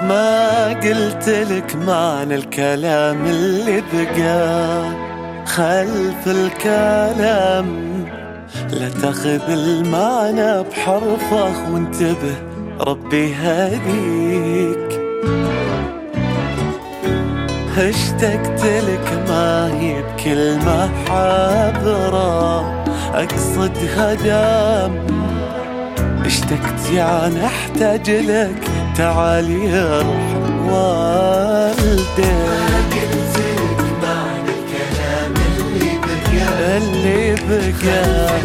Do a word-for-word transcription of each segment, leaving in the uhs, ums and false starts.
ما قلت لك معنى الكلام اللي بقى خلف الكلام، لا تاخذ المعنى بحرفه وانتبه ربي هديك. اشتقت لك ما هي بكلمة حابرة أقصدها دام، اشتقت يعني احتاج لك تعال يرحم والديك. قلت لك معنى الكلام اللي بقى اللي بقى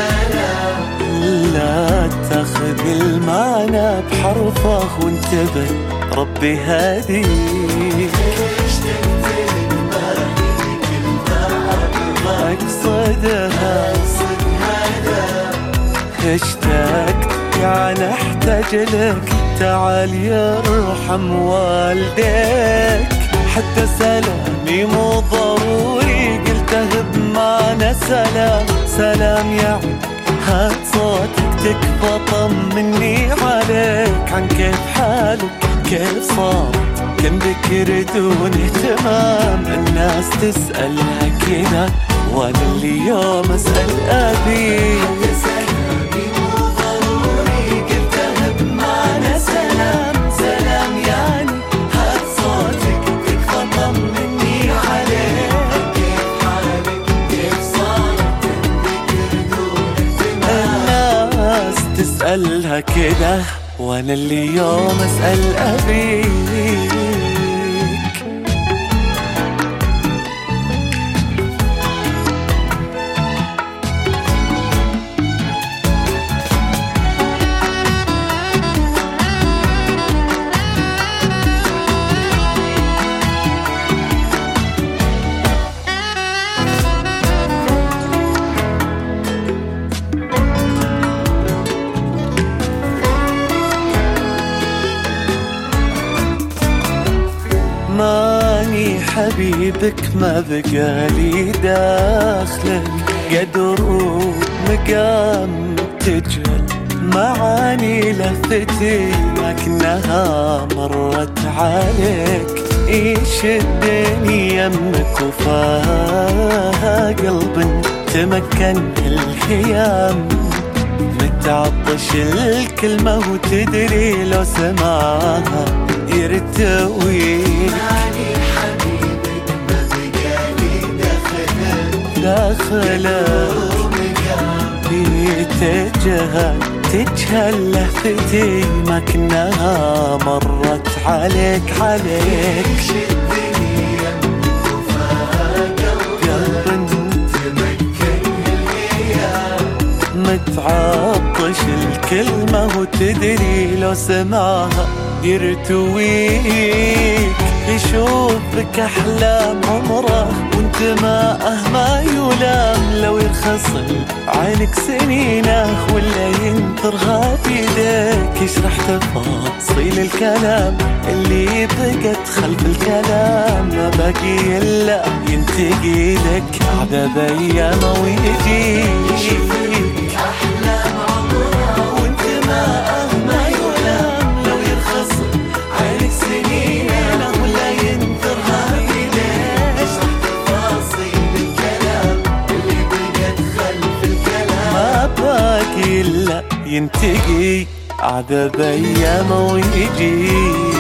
لا تاخذ المعنى بحرفه وانتبه ربي هديك. اشتقت لك ما هي كلمة حابرة أقصدها اشتقت يعني احتاج لك تعال يرحم والديك. حتى سلامي مو ضروري قلته بمعنى سلام، سلام يعني هات صوتك تكفى طمني عليك عن كيف حالك كيف صار كم بكر دون اهتمام. الناس تسألها كذا وانا اللي يوم اسأل ابيك. تسألها كده وانا اللي يوم اسأل ابيك. ماني حبيبك ما بقالي داخلك قدر ومقام تجهل معاني لفتي لكنها مرت عليك. يشدني يمك وفاها قلب تمكن الخيام، متعطش الكلمة وتدري لو سمعها يرتويك. ماني حبيبك ما بقالي دخلك دخلك تجهل تجهل لفتي ما كناها مرت عليك عليك. شدني يمك وفاها قلب تمكن الغياب، متعطش الكلمة وتدري لو سمعها يرتويك. يشوفك أحلام عمره وانت ماءه ما يلام، لو يرخص عينك سنينه ولا ينثرها بيديك. يشرح تفاصيل الكلام اللي بقت خلف الكلام، ما باقي إلا ينتقي لك عذاب أيامه ويجيك. أحلام عمرها وانت ماءه ما يلام، لو يرخص عينك سنينه ولا ينثرها بيديك. اشرح تفاصيل الكلام اللي بقت خلف الكلام، ما باقي إلا ينتقي عذاب أيامه ويجيك.